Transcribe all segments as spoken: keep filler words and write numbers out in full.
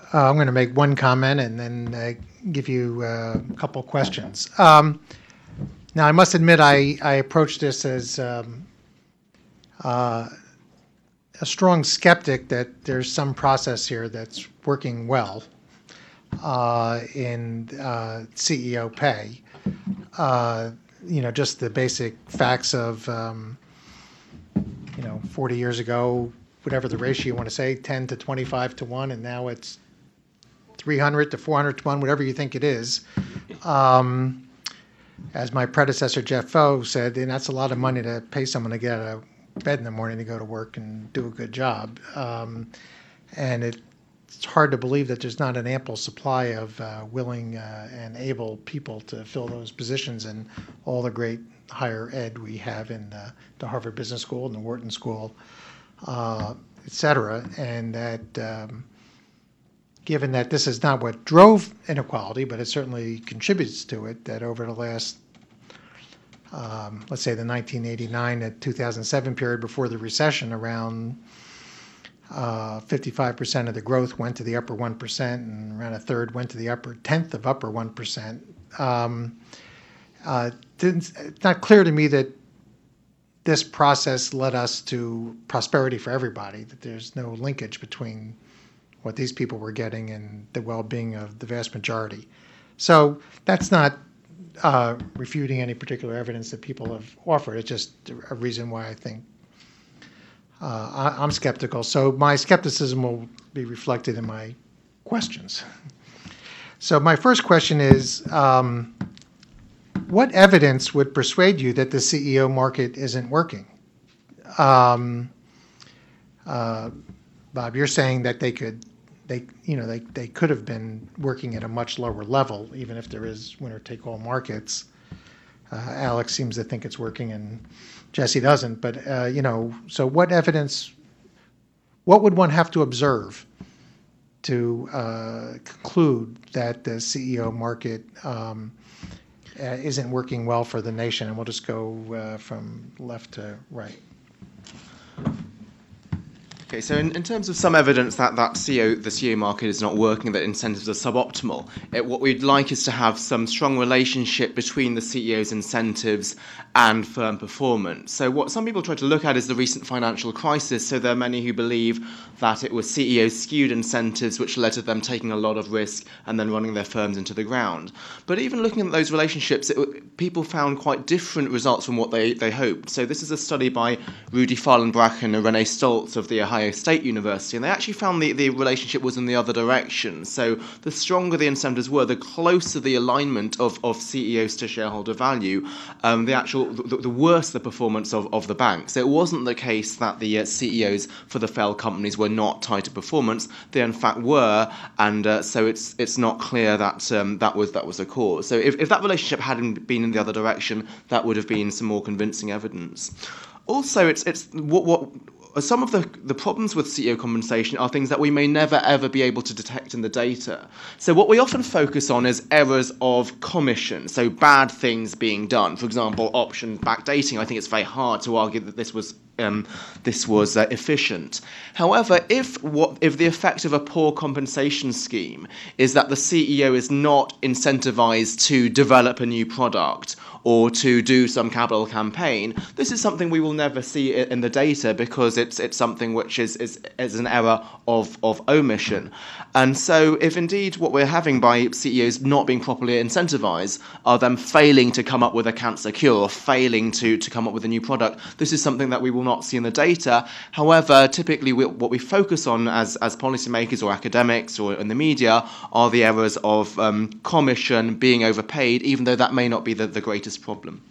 Uh, I'm going to make one comment and then uh, give you uh, a couple questions. Um, now, I must admit, I, I approached this as um, uh, a strong skeptic that there's some process here that's working well uh, in uh, C E O pay. Uh, you know, just the basic facts of, um, you know, forty years ago, whatever the ratio you want to say, ten to twenty-five to one, and now it's three hundred to four hundred to one, whatever you think it is. Um, as my predecessor, Jeff Foe, said, and that's a lot of money to pay someone to get out of bed in the morning to go to work and do a good job. Um, and it, it's hard to believe that there's not an ample supply of uh, willing uh, and able people to fill those positions in all the great higher ed we have in uh, the Harvard Business School and the Wharton School, uh, et cetera. And that um, given that this is not what drove inequality, but it certainly contributes to it, that over the last, um, let's say the nineteen eighty-nine to two thousand seven period before the recession, around uh, fifty-five percent of the growth went to the upper one percent, and around a third went to the upper tenth of upper one percent. Um, uh, it's not clear to me that this process led us to prosperity for everybody, that there's no linkage between what these people were getting and the well-being of the vast majority. So that's not uh, refuting any particular evidence that people have offered. It's just a reason why I think uh, I, I'm skeptical. So my skepticism will be reflected in my questions. So my first question is, um, what evidence would persuade you that the C E O market isn't working? Um, uh, Bob, you're saying that they could, they, you know, they, they could have been working at a much lower level, even if there is winner-take-all markets. Uh, Alex seems to think it's working, and Jesse doesn't. But uh, you know, so what evidence? What would one have to observe to uh, conclude that the C E O market um, uh, isn't working well for the nation? And we'll just go uh, from left to right. Okay, so in, in terms of some evidence that, that C E O, the C E O market is not working, that incentives are suboptimal, it, what we'd like is to have some strong relationship between the C E O's incentives and firm performance. So what some people try to look at is the recent financial crisis. So there are many who believe that it was C E O skewed incentives which led to them taking a lot of risk and then running their firms into the ground. But even looking at those relationships, it, people found quite different results from what they, they hoped. So this is a study by Rudy Fallenbrachen and Renee Stoltz of the Ohio State University, and they actually found the, the relationship was in the other direction. So the stronger the incentives were, the closer the alignment of, of C E Os to shareholder value, um, the actual the, the worse the performance of, of the bank. So it wasn't the case that the uh, C E Os for the failed companies were not tied to performance. They in fact were, and uh, so it's it's not clear that um, that was that was the cause. So if, if that relationship hadn't been in the other direction, that would have been some more convincing evidence. Also, it's it's what what. Some of the, the problems with C E O compensation are things that we may never, ever be able to detect in the data. So what we often focus on is errors of commission, so bad things being done. For example, option backdating. I think it's very hard to argue that this was um, this was uh, efficient. However, if what if the effect of a poor compensation scheme is that the C E O is not incentivized to develop a new product or to do some capital campaign, this is something we will never see in the data because it's it's something which is is, is an error of, of omission. And so if indeed what we're having by C E Os not being properly incentivized are them failing to come up with a cancer cure or failing to, to come up with a new product, this is something that we will not see in the data. However, typically we, what we focus on as, as policymakers or academics or in the media are the errors of um, commission, being overpaid, even though that may not be the, the greatest problem.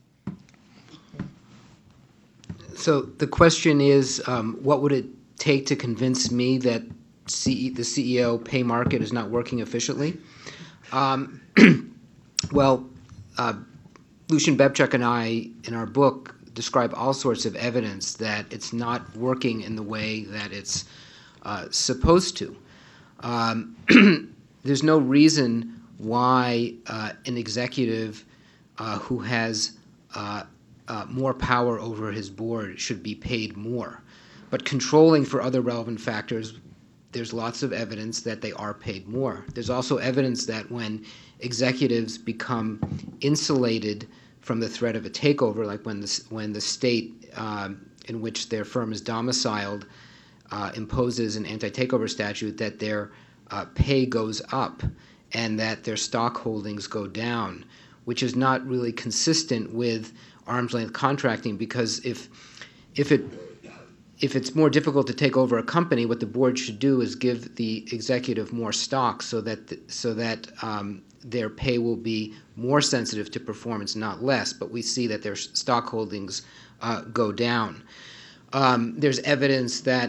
So the question is, um, what would it take to convince me that C- the C E O pay market is not working efficiently? Um, well, uh, Lucian Bebchuk and I, in our book, describe all sorts of evidence that it's not working in the way that it's uh, supposed to. Um, there's no reason why uh, an executive uh, who has uh, uh, more power over his board should be paid more. But controlling for other relevant factors, there's lots of evidence that they are paid more. There's also evidence that when executives become insulated from the threat of a takeover, like when the, when the state um, in which their firm is domiciled uh, imposes an anti-takeover statute, that their uh, pay goes up and that their stock holdings go down, which is not really consistent with arm's length contracting, because if if it if it's more difficult to take over a company, what the board should do is give the executive more stock so that the, so that um, their pay will be more sensitive to performance, not less. But we see that their stock holdings uh, go down. Um, there's evidence that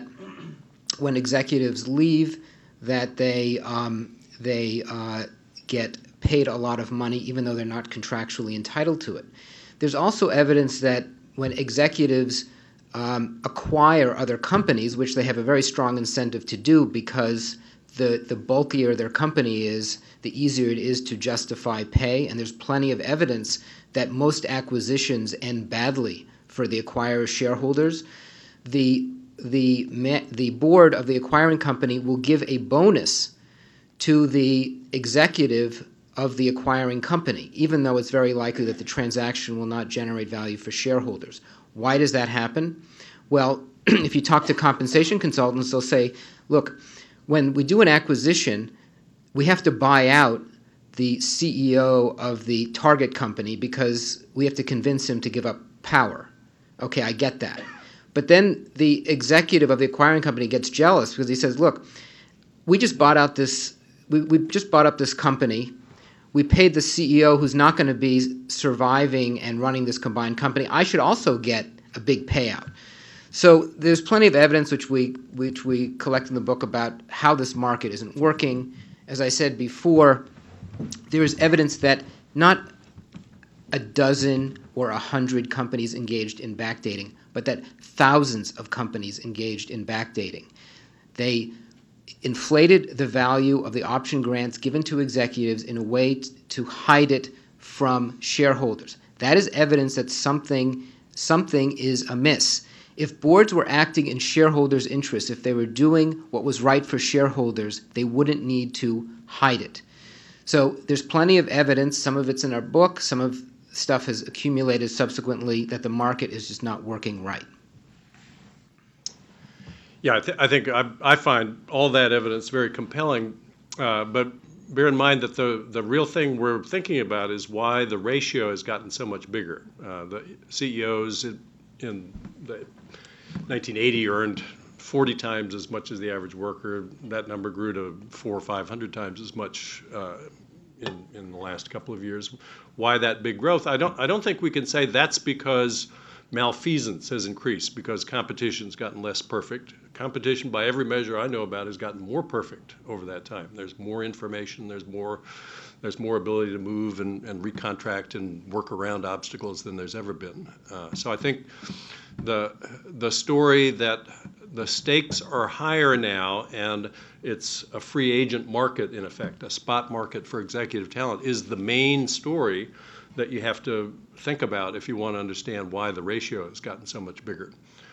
when executives leave, that they um, they uh, get paid a lot of money, even though they're not contractually entitled to it. There's also evidence that when executives um, acquire other companies, which they have a very strong incentive to do, because the, the bulkier their company is, the easier it is to justify pay. And there's plenty of evidence that most acquisitions end badly for the acquirer's shareholders. The, the, the board of the acquiring company will give a bonus to the executive of the acquiring company, even though it's very likely that the transaction will not generate value for shareholders. Why does that happen? Well, if you talk to compensation consultants, they'll say, look, when we do an acquisition, we have to buy out the C E O of the target company because we have to convince him to give up power. Okay, I get that. But then the executive of the acquiring company gets jealous because he says, look, we just bought out this, we, we just bought up this company. We paid the C E O who's not going to be surviving and running this combined company. I should also get a big payout. So there's plenty of evidence which we which we collect in the book about how this market isn't working. As I said before, there is evidence that not a dozen or a hundred companies engaged in backdating, but that thousands of companies engaged in backdating. They inflated the value of the option grants given to executives in a way t- to hide it from shareholders. That is evidence that something something is amiss. If boards were acting in shareholders' interests, if they were doing what was right for shareholders, they wouldn't need to hide it. So there's plenty of evidence. Some of it's in our book. Some of stuff has accumulated subsequently that the market is just not working right. Yeah, I, th- I think I, I find all that evidence very compelling, uh, but bear in mind that the, the real thing we're thinking about is why the ratio has gotten so much bigger. Uh, the C E Os in, in the nineteen eighty earned forty times as much as the average worker. That number grew to four or five hundred times as much uh, in in the last couple of years. Why that big growth? I don't I don't think we can say that's because malfeasance has increased because competition's gotten less perfect. Competition, by every measure I know about, has gotten more perfect over that time. There's more information, there's more there's more ability to move and, and recontract and work around obstacles than there's ever been. Uh, so I think the the story that the stakes are higher now and it's a free agent market, in effect, a spot market for executive talent, is the main story that you have to think about if you want to understand why the ratio has gotten so much bigger.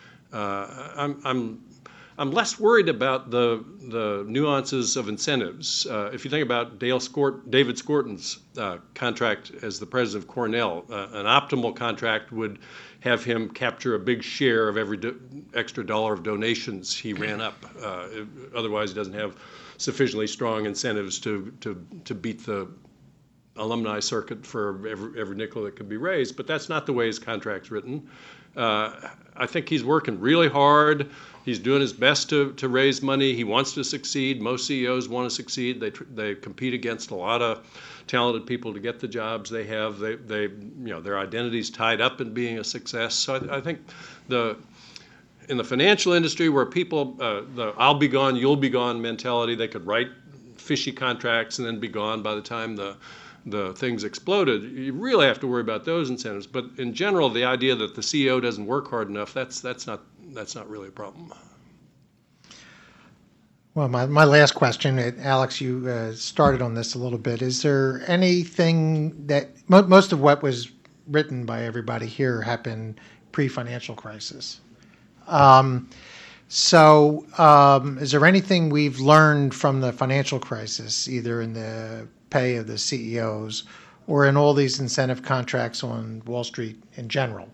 Uh, I'm, I'm, I'm less worried about the the nuances of incentives. Uh, if you think about Dale Scort, David Skorton's uh, contract as the president of Cornell, uh, an optimal contract would have him capture a big share of every do- extra dollar of donations he ran up. Uh, otherwise, he doesn't have sufficiently strong incentives to to to beat the alumni circuit for every, every nickel that could be raised, but that's not the way his contract's written. Uh, I think he's working really hard. He's doing his best to, to raise money. He wants to succeed. Most C E Os want to succeed. They they compete against a lot of talented people to get the jobs they have. They they you know their identity's tied up in being a success. So I, I think the in the financial industry where people uh, the I'll be gone, you'll be gone mentality, they could write fishy contracts and then be gone by the time the the things exploded. You really have to worry about those incentives. But in general, the idea that the C E O doesn't work hard enough, that's that's not that's not really a problem. Well, my, my last question, uh, Alex, you uh, started on this a little bit. Is there anything that, mo- most of what was written by everybody here happened pre-financial crisis. Um, So, um, is there anything we've learned from the financial crisis, either in the pay of the C E Os or in all these incentive contracts on Wall Street in general,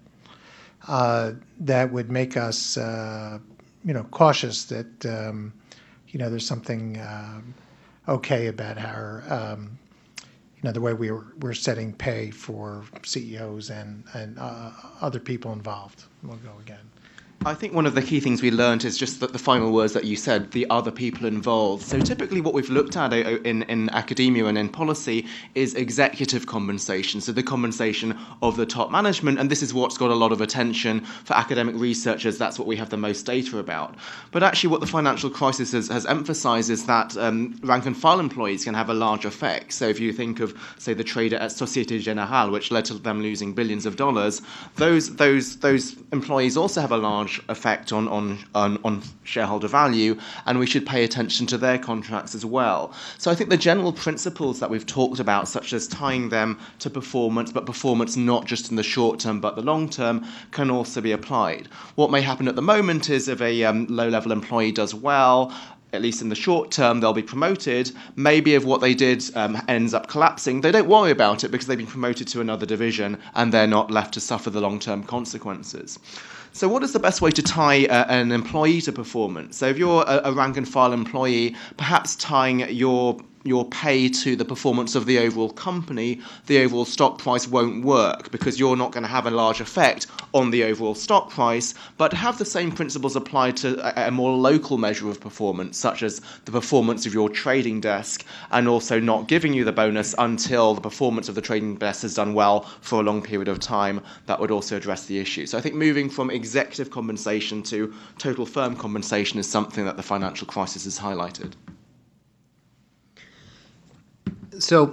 uh, that would make us, uh, you know, cautious that, um, you know, there's something uh, okay about our, um, you know, the way we were, we're setting pay for C E Os and, and uh, other people involved? We'll go again. I think one of the key things we learned is just that the final words that you said, the other people involved. So typically what we've looked at in, in academia and in policy is executive compensation, so the compensation of the top management, and this is what's got a lot of attention for academic researchers. That's what we have the most data about. But actually what the financial crisis has, has emphasized is that um, rank and file employees can have a large effect. So if you think of, say, the trader at Societe Generale, which led to them losing billions of dollars, those, those, those employees also have a large effect on, on, on, on shareholder value, and we should pay attention to their contracts as well. So I think the general principles that we've talked about, such as tying them to performance, but performance not just in the short term but the long term, can also be applied. What may happen at the moment is if a um, low-level employee does well, at least in the short term, they'll be promoted. Maybe if what they did um, ends up collapsing, they don't worry about it because they've been promoted to another division and they're not left to suffer the long-term consequences. So what is the best way to tie uh, an employee to performance? So if you're a, a rank and file employee, perhaps tying your your pay to the performance of the overall company, the overall stock price won't work because you're not going to have a large effect on the overall stock price, but have the same principles applied to a, a more local measure of performance, such as the performance of your trading desk, and also not giving you the bonus until the performance of the trading desk has done well for a long period of time. That would also address the issue. So I think moving from executive compensation to total firm compensation is something that the financial crisis has highlighted. So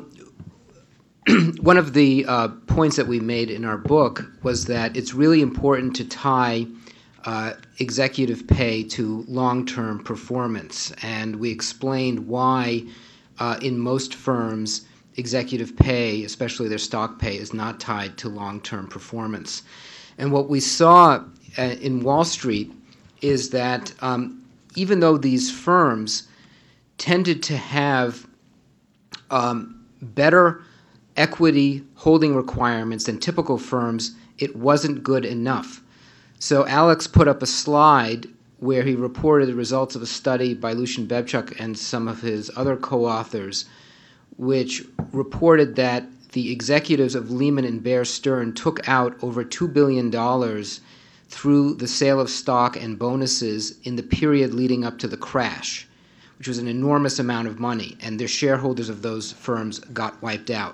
one of the uh, points that we made in our book was that it's really important to tie uh, executive pay to long-term performance. And we explained why uh, in most firms executive pay, especially their stock pay, is not tied to long-term performance. And what we saw uh, in Wall Street is that um, even though these firms tended to have Um, better equity holding requirements than typical firms, it wasn't good enough. So Alex put up a slide where he reported the results of a study by Lucian Bebchuk and some of his other co-authors, which reported that the executives of Lehman and Bear Stearns took out over two billion dollars through the sale of stock and bonuses in the period leading up to the crash, which was an enormous amount of money, and the shareholders of those firms got wiped out.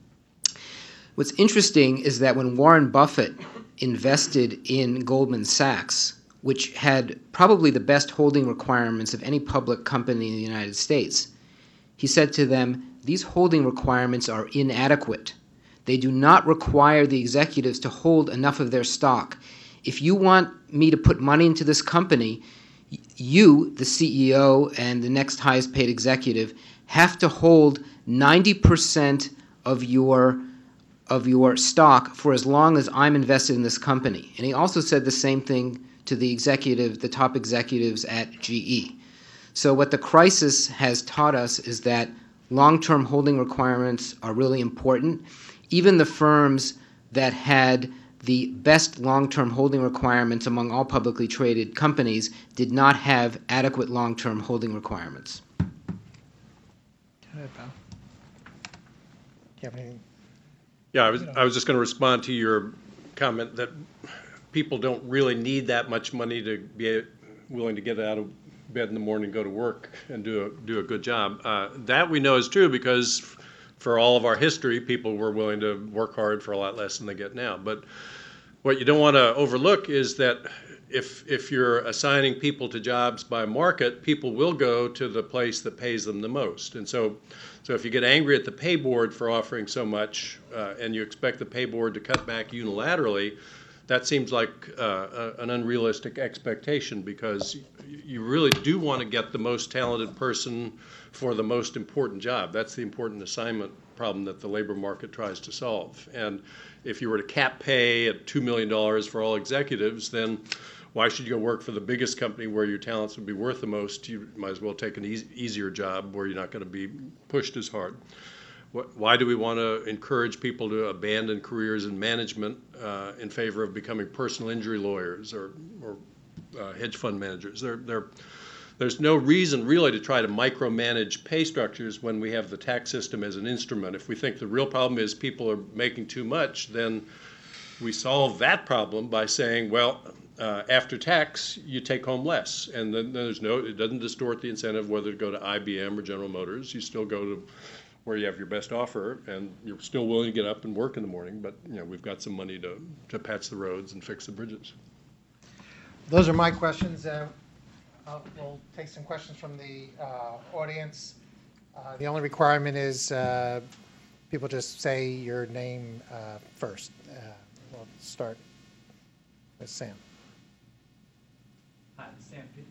What's interesting is that when Warren Buffett invested in Goldman Sachs, which had probably the best holding requirements of any public company in the United States, he said to them, "These holding requirements are inadequate. They do not require the executives to hold enough of their stock. If you want me to put money into this company, you, the C E O and the next highest paid executive, have to hold ninety percent of your of your stock for as long as I'm invested in this company." And he also said the same thing to the executive, the top executives at G E. So what the crisis has taught us is that long-term holding requirements are really important. Even the firms that had the best long-term holding requirements among all publicly traded companies did not have adequate long-term holding requirements. Go ahead, Bob. Do you have anything? Yeah, I was, I was just going to respond to your comment that people don't really need that much money to be willing to get out of bed in the morning and go to work and do a, do a good job. Uh, that we know is true because for all of our history, people were willing to work hard for a lot less than they get now. But what you don't want to overlook is that if if you're assigning people to jobs by market, people will go to the place that pays them the most. And so, so if you get angry at the pay board for offering so much uh, and you expect the pay board to cut back unilaterally, that seems like uh, a, an unrealistic expectation because you really do want to get the most talented person for the most important job. That's the important assignment problem that the labor market tries to solve. And if you were to cap pay at two million dollars for all executives, then why should you go work for the biggest company where your talents would be worth the most? You might as well take an easy, easier job where you're not going to be pushed as hard. Why do we want to encourage people to abandon careers in management uh, in favor of becoming personal injury lawyers or, or uh, hedge fund managers? They're, they're, there's no reason really to try to micromanage pay structures when we have the tax system as an instrument. If we think the real problem is people are making too much, then we solve that problem by saying, well, uh, after tax, you take home less. And then there's no, it doesn't distort the incentive whether to go to I B M or General Motors. You still go to where you have your best offer, and you're still willing to get up and work in the morning, but you know we've got some money to, to patch the roads and fix the bridges. Those are my questions. Uh, uh, we'll take some questions from the uh, audience. Uh, the only requirement is uh, people just say your name uh, first. Uh, we'll start with Sam. Hi, Sam Pitt.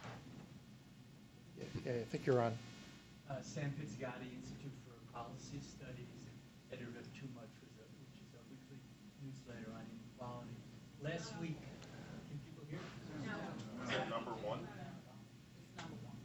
Yeah, I think you're on. Uh, Sam Pizzigatti, Institute for Policy Studies, and editor of Too Much, which is, a, which is a weekly newsletter on inequality. Last week, can people hear? No. Is that number one? Number one.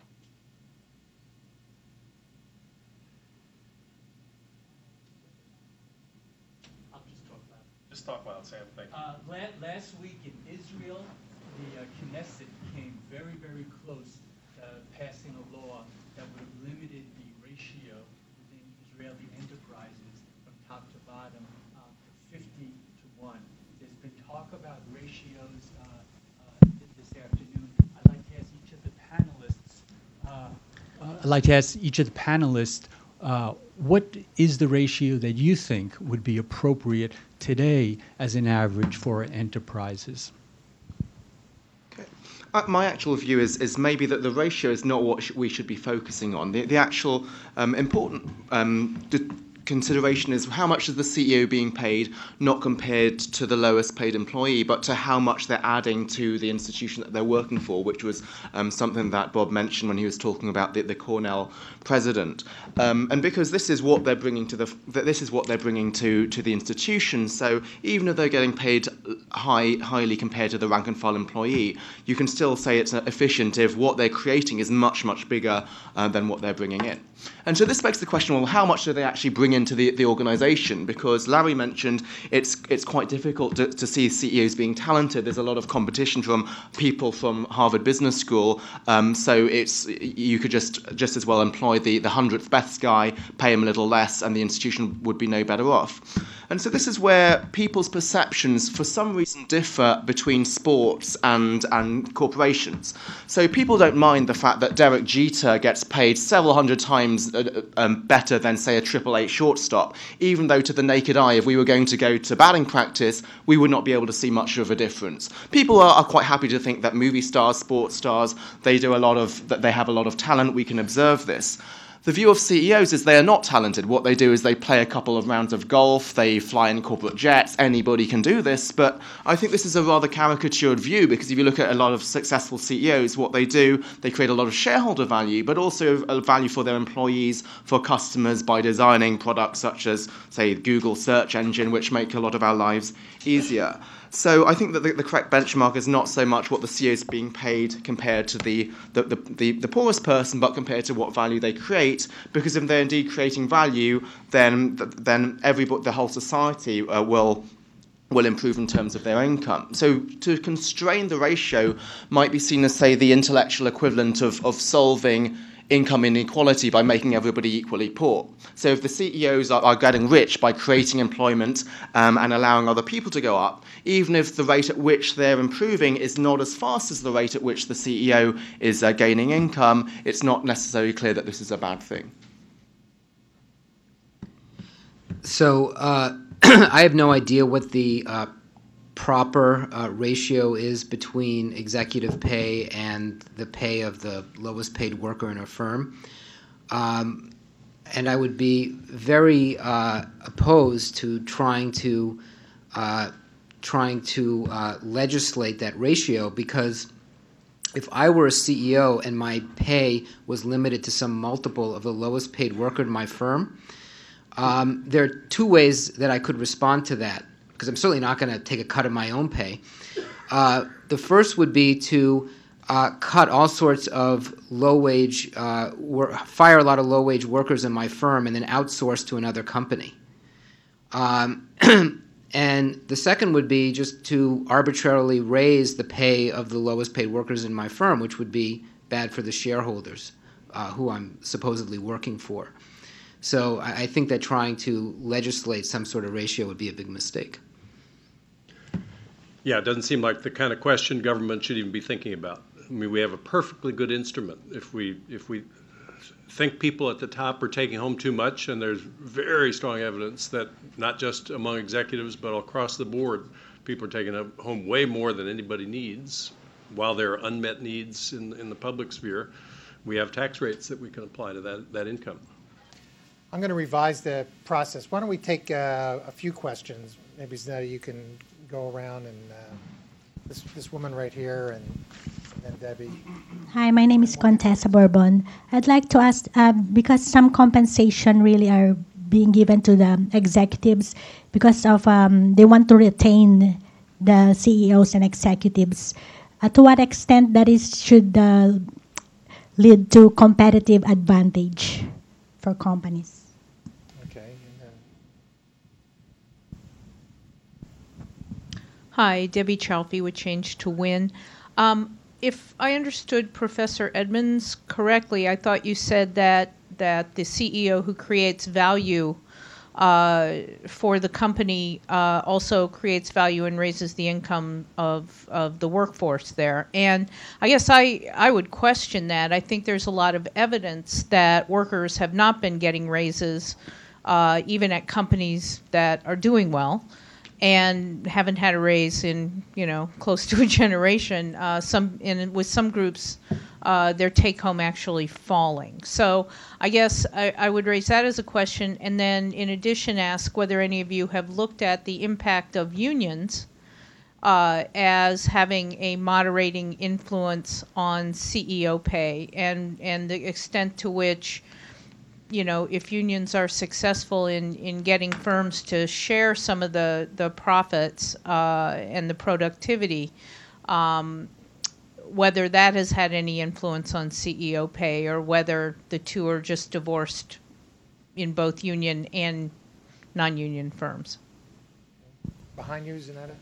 I'll just talk loud. Just talk loud, Sam. Thank you. Uh, la- last week in Israel, the uh, Knesset came very, very close to passing a law that would have limited the ratio within Israeli enterprises from top to bottom uh, to fifty to one. There's been talk about ratios uh, uh, this afternoon. I'd like to ask each of the panelists. Uh, uh, I'd like to ask each of the panelists. Uh, what is the ratio that you think would be appropriate today as an average for enterprises? Uh, my actual view is, is maybe that the ratio is not what sh- we should be focusing on. The, the actual um, important um, d- consideration is how much is the C E O being paid, not compared to the lowest paid employee, but to how much they're adding to the institution that they're working for, which was um, something that Bob mentioned when he was talking about the, the Cornell president. Um, and because this is what they're bringing to the this is what they're bringing to, to the institution. So even if they're getting paid high highly compared to the rank and file employee, you can still say it's efficient if what they're creating is much much bigger uh, than what they're bringing in. And so this begs the question: well, how much do they actually bring into the, the organisation? Because Larry mentioned it's it's quite difficult to, to see C E Os being talented. There's a lot of competition from people from Harvard Business School. Um, so it's you could just just as well employ the the hundredth best guy, pay him a little less, and the institution would be no better off. And so this is where people's perceptions, for some reason, differ between sports and and corporations. So people don't mind the fact that Derek Jeter gets paid several hundred times uh, um, better than, say, a Triple A shortstop, even though to the naked eye, if we were going to go to batting practice, we would not be able to see much of a difference. People are, are quite happy to think that movie stars, sports stars, they do a lot of that they have a lot of talent. We can observe this. The view of C E Os is they are not talented. What they do is they play a couple of rounds of golf, they fly in corporate jets, anybody can do this, but I think this is a rather caricatured view, because if you look at a lot of successful C E Os, what they do, they create a lot of shareholder value, but also a value for their employees, for customers, by designing products such as, say, Google search engine, which make a lot of our lives easier. So I think that the, the correct benchmark is not so much what the C E O is being paid compared to the the, the, the the poorest person, but compared to what value they create. Because if they're indeed creating value, then then everybody, the whole society uh, will will improve in terms of their income. So to constrain the ratio might be seen as, say, the intellectual equivalent of of solving income inequality by making everybody equally poor. So if the C E Os are, are getting rich by creating employment um, and allowing other people to go up, even if the rate at which they're improving is not as fast as the rate at which the C E O is uh, gaining income, it's not necessarily clear that this is a bad thing. So uh, I have no idea what the uh, proper uh, ratio is between executive pay and the pay of the lowest paid worker in a firm. Um, and I would be very uh, opposed to trying to uh, trying to uh, legislate that ratio, because if I were a C E O and my pay was limited to some multiple of the lowest paid worker in my firm, um, there are two ways that I could respond to that, because I'm certainly not going to take a cut of my own pay. Uh, The first would be to uh, cut all sorts of low-wage, uh, wor- fire a lot of low-wage workers in my firm and then outsource to another company. Um, and the second would be just to arbitrarily raise the pay of the lowest paid workers in my firm, which would be bad for the shareholders, uh, who I'm supposedly working for. So I, I think that trying to legislate some sort of ratio would be a big mistake. Yeah, it doesn't seem like the kind of question government should even be thinking about. I mean, we have a perfectly good instrument. If we if we think people at the top are taking home too much, and there's very strong evidence that not just among executives but across the board, people are taking home way more than anybody needs, while there are unmet needs in, in the public sphere, we have tax rates that we can apply to that, that income. I'm going to revise the process. Why don't we take uh, a few questions? Maybe Zanetta, you can go around and uh, this this woman right here, and, and then Debbie. Hi, my name is Contessa Bourbon. I'd like to ask, uh, because some compensation really are being given to the executives because of um, they want to retain the C E Os and executives. Uh, to what extent that is should uh, lead to competitive advantage for companies? Okay. And then Hi, Debbie Chalfie with Change to Win. Um, if I understood Professor Edmonds correctly, I thought you said that, that the C E O who creates value uh, for the company uh, also creates value and raises the income of, of the workforce there. And I guess I, I would question that. I think there's a lot of evidence that workers have not been getting raises, uh, even at companies that are doing well, and haven't had a raise in, you know, close to a generation. Uh, some, and with some groups, uh, their take-home actually falling. So I guess I, I would raise that as a question, and then in addition ask whether any of you have looked at the impact of unions uh, as having a moderating influence on C E O pay, and, and the extent to which, you know, if unions are successful in, in getting firms to share some of the, the profits uh, and the productivity, um, whether that has had any influence on C E O pay, or whether the two are just divorced in both union and non-union firms. behind you, Zanetta.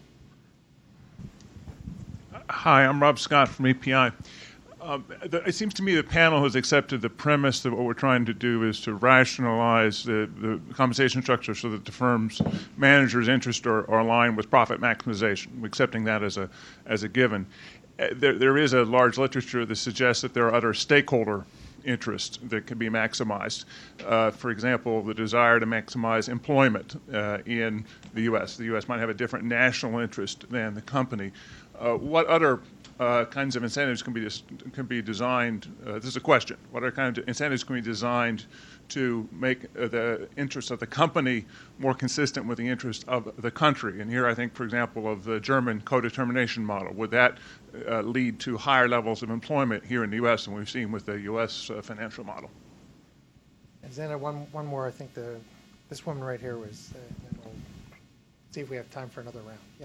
Hi, I'm Rob Scott from A P I. Um, the, it seems to me the panel has accepted the premise that what we're trying to do is to rationalize the, the compensation structure so that the firm's managers' interests are, are aligned with profit maximization. We're accepting that as a as a given. Uh, there, there is a large literature that suggests that there are other stakeholder interests that can be maximized. Uh, for example, the desire to maximize employment uh, in the U S. The U S might have a different national interest than the company. Uh, what other uh, kinds of incentives can be dis- can be designed? Uh, this is a question. What other kinds of incentives can be designed to make uh, the interests of the company more consistent with the interest of the country? And here, I think, for example, of the German co-determination model. Would that uh, lead to higher levels of employment here in the U S than we've seen with the U S uh, financial model? And Zanetta, one one more. I think the this woman right here was. Uh, then we'll see if we have time for another round. Yeah.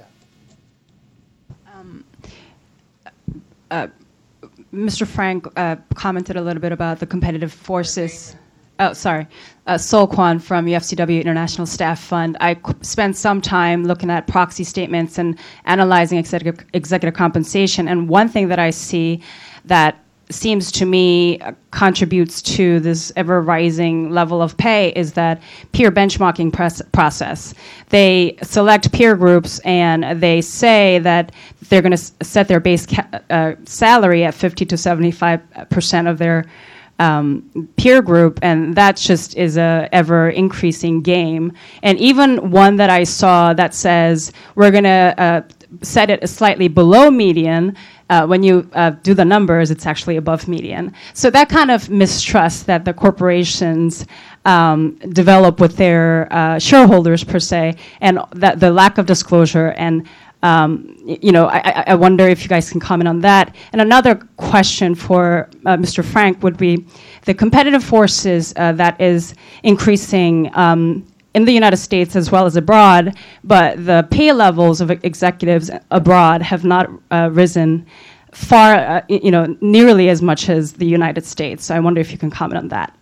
Um, uh, Mister Frank uh, commented a little bit about the competitive forces. Oh, sorry. Uh, Sol Kwan from U F C W International Staff Fund. I c- spent some time looking at proxy statements and analyzing executive, executive compensation. And one thing that I see that seems to me uh, contributes to this ever-rising level of pay is that peer benchmarking pres- process. They select peer groups and they say that they're going to s- set their base ca- uh, salary at fifty to seventy-five percent of their um, peer group, and that just is a ever-increasing game. And even one that I saw that says we're going to uh, set it slightly below median. Uh, when you uh, do the numbers, it's actually above median. So that kind of mistrust that the corporations um, develop with their uh, shareholders, per se, and that the lack of disclosure. And, um, you know, I, I wonder if you guys can comment on that. And another question for uh, Mister Frank would be the competitive forces uh, that is increasing um, in the United States as well as abroad, but the pay levels of executives abroad have not uh, risen far, uh, you know, nearly as much as the United States. So I wonder if you can comment on that.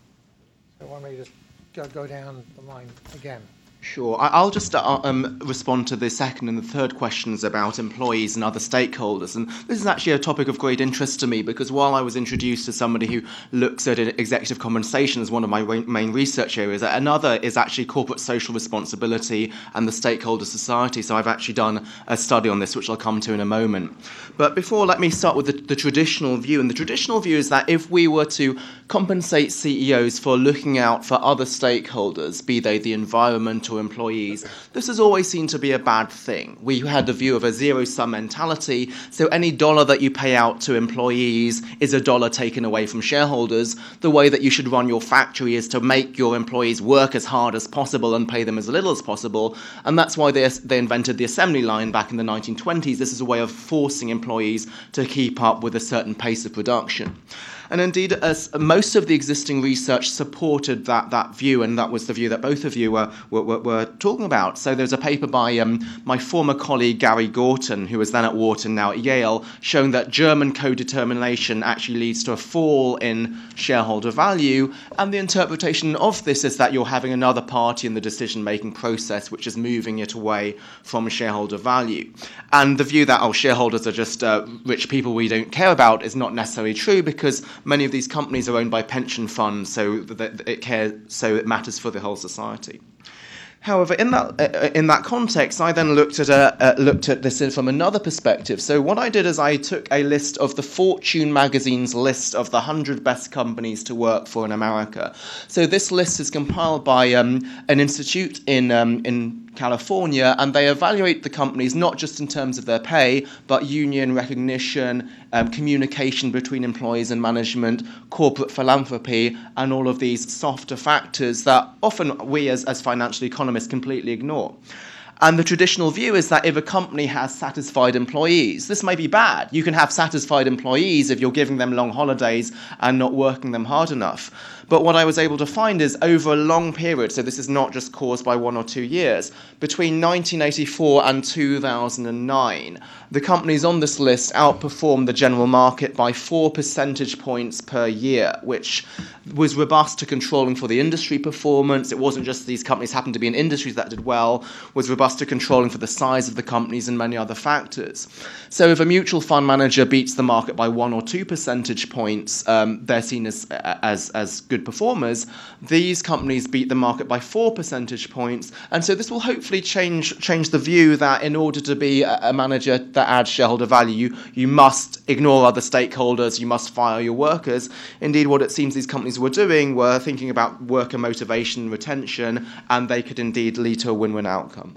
So why don't we just go, go down the line again? Sure. I- I'll just uh, um, respond to the second and the third questions about employees and other stakeholders. And this is actually a topic of great interest to me because while I was introduced as somebody who looks at executive compensation as one of my main research areas, another is actually corporate social responsibility and the stakeholder society. So I've actually done a study on this, which I'll come to in a moment. But before, let me start with the, the traditional view. And the traditional view is that if we were to compensate C E Os for looking out for other stakeholders, be they the environment or employees, this has always seemed to be a bad thing. We had the view of a zero-sum mentality, so any dollar that you pay out to employees is a dollar taken away from shareholders. The way that you should run your factory is to make your employees work as hard as possible and pay them as little as possible, and that's why they, they invented the assembly line back in the nineteen twenties. This is a way of forcing employees to keep up with a certain pace of production. And indeed, as most of the existing research supported that, that view, and that was the view that both of you were, were, were talking about. So there's a paper by um, my former colleague Gary Gorton, who was then at Wharton, now at Yale, showing that German co-determination actually leads to a fall in shareholder value. And the interpretation of this is that you're having another party in the decision-making process, which is moving it away from shareholder value. And the view that, oh, shareholders are just uh, rich people we don't care about is not necessarily true, because many of these companies are owned by pension funds, so that it cares, so it matters for the whole society. However, in that uh, in that context, I then looked at a, uh, looked at this from another perspective. So what I did is I took a list of the Fortune magazine's list of the one hundred best companies to work for in America. So this list is compiled by um, an institute in um, in California, and they evaluate the companies not just in terms of their pay, but union recognition, um, communication between employees and management, corporate philanthropy, and all of these softer factors that often we as, as financial economists completely ignore. And the traditional view is that if a company has satisfied employees, this may be bad. You can have satisfied employees if you're giving them long holidays and not working them hard enough. But what I was able to find is over a long period, so this is not just caused by one or two years, between nineteen eighty-four and two thousand nine, the companies on this list outperformed the general market by four percentage points per year, which was robust to controlling for the industry performance. It wasn't just these companies happened to be in industries that did well, was robust to controlling for the size of the companies and many other factors. So if a mutual fund manager beats the market by one or two percentage points, um, they're seen as, as, as good performers. These companies beat the market by four percentage points, and so this will hopefully change change the view that in order to be a, a manager that adds shareholder value, you, you must ignore other stakeholders, you must fire your workers. Indeed, what it seems these companies were doing were thinking about worker motivation and retention, and they could indeed lead to a win-win outcome.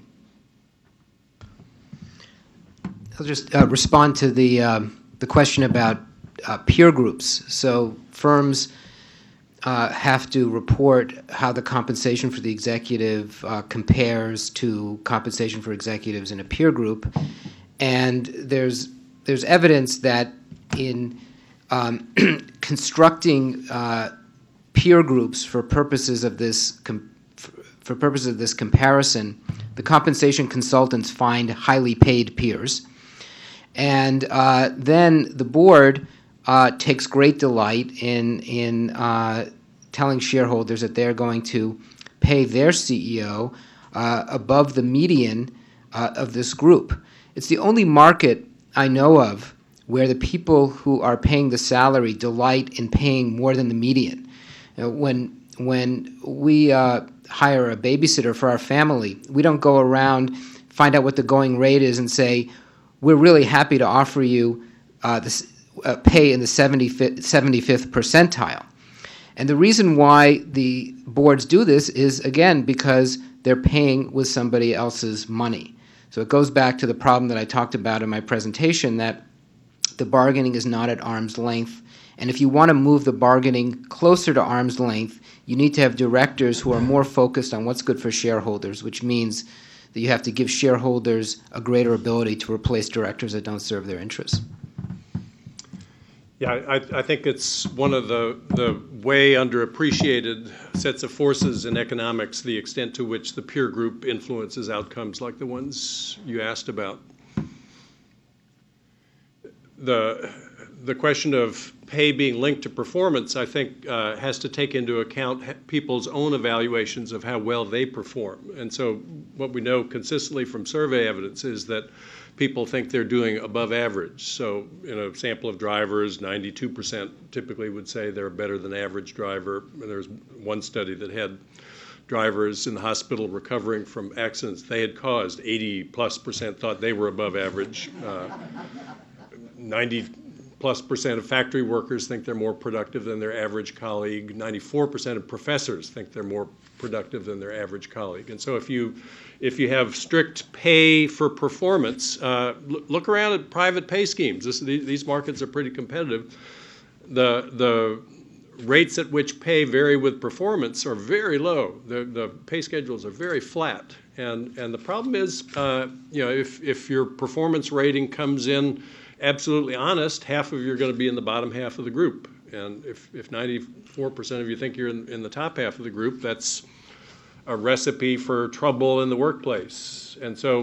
I'll just uh, respond to the um, the question about uh, peer groups. So firms uh, have to report how the compensation for the executive uh, compares to compensation for executives in a peer group, and there's there's evidence that in um, constructing uh, peer groups for purposes of this com- for purposes of this comparison, the compensation consultants find highly paid peers. And uh, then the board uh, takes great delight in in uh, telling shareholders that they're going to pay their C E O uh, above the median uh, of this group. It's the only market I know of where the people who are paying the salary delight in paying more than the median. You know, when when we uh, hire a babysitter for our family, we don't go around, find out what the going rate is, and say, we're really happy to offer you uh, this uh, pay in the seventy-fifth, seventy-fifth percentile. And the reason why the boards do this is, again, because they're paying with somebody else's money. So it goes back to the problem that I talked about in my presentation, that the bargaining is not at arm's length. And if you want to move the bargaining closer to arm's length, you need to have directors who are more focused on what's good for shareholders, which means that you have to give shareholders a greater ability to replace directors that don't serve their interests. Yeah, I, I think it's one of the, the way underappreciated sets of forces in economics, the extent to which the peer group influences outcomes like the ones you asked about. The, the question of pay being linked to performance, I think, uh, has to take into account people's own evaluations of how well they perform. And so what we know consistently from survey evidence is that people think they're doing above average. So in a sample of drivers, ninety-two percent typically would say they're a better than average driver. And there's one study that had drivers in the hospital recovering from accidents they had caused. eighty plus percent thought they were above average. Uh, ninety plus percent of factory workers think they're more productive than their average colleague. ninety-four percent of professors think they're more productive than their average colleague. And so if you if you have strict pay for performance, uh, look around at private pay schemes. This, these markets are pretty competitive. The the rates at which pay vary with performance are very low. The the pay schedules are very flat. And and the problem is, uh, you know, if if your performance rating comes in absolutely honest, half of you are going to be in the bottom half of the group. And if, if ninety-four percent of you think you're in, in the top half of the group, that's a recipe for trouble in the workplace. And so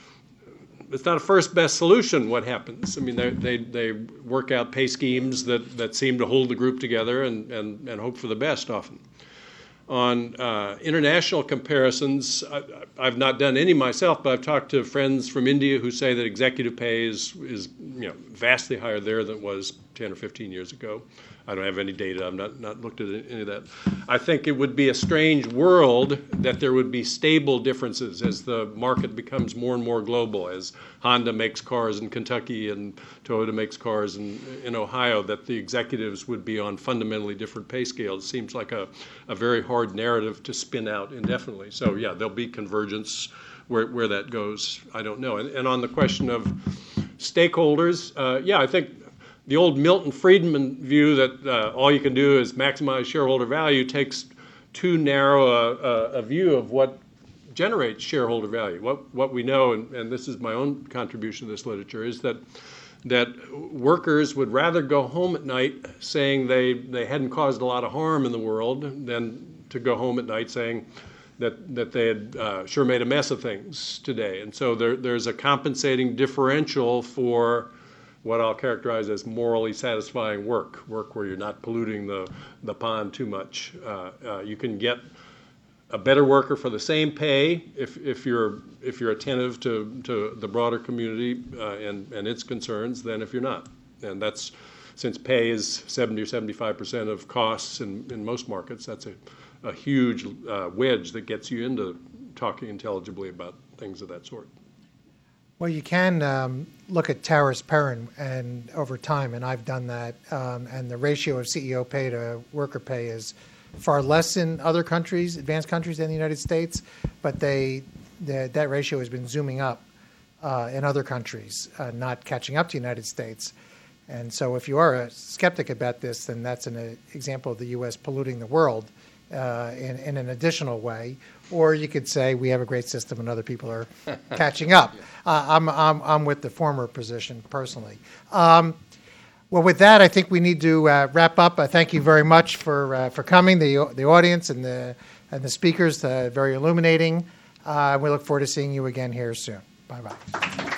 it's not a first best solution what happens. I mean, they, they, they work out pay schemes that, that seem to hold the group together and, and, and hope for the best often. On uh, international comparisons, I, I've not done any myself, but I've talked to friends from India who say that executive pay is, is you know, vastly higher there than it was ten or fifteen years ago. I don't have any data. I've not, not looked at any of that. I think it would be a strange world that there would be stable differences as the market becomes more and more global, as Honda makes cars in Kentucky and Toyota makes cars in, in Ohio, that the executives would be on fundamentally different pay scales. It seems like a, a very hard narrative to spin out indefinitely. So yeah, there'll be convergence. Where, where that goes, I don't know. And, and on the question of stakeholders, uh, yeah, I think the old Milton Friedman view that uh, all you can do is maximize shareholder value takes too narrow a, a, a view of what generates shareholder value. What what we know, and, and this is my own contribution to this literature, is that that workers would rather go home at night saying they, they hadn't caused a lot of harm in the world than to go home at night saying that that they had uh, sure made a mess of things today. And so there, there's a compensating differential for what I'll characterize as morally satisfying work, work where you're not polluting the, the pond too much. Uh, uh, you can get a better worker for the same pay if, if you're if you're attentive to, to the broader community uh, and, and its concerns than if you're not. And that's, since pay is seventy or seventy-five percent of costs in, in most markets, that's a, a huge uh, wedge that gets you into talking intelligibly about things of that sort. Well, you can um, look at Towers Perrin and over time, and I've done that, um, and the ratio of C E O pay to worker pay is far less in other countries, advanced countries than the United States, but they the, that ratio has been zooming up uh, in other countries, uh, not catching up to the United States. And so if you are a skeptic about this, then that's an uh, example of the U S polluting the world uh, in, in an additional way. Or you could say we have a great system and other people are catching up. Uh, I'm, I'm, I'm with the former position personally. Um, well, with that, I think we need to uh, wrap up. Uh, thank you very much for uh, for coming, the the audience and the and the speakers. Uh, very illuminating. Uh, we look forward to seeing you again here soon. Bye bye.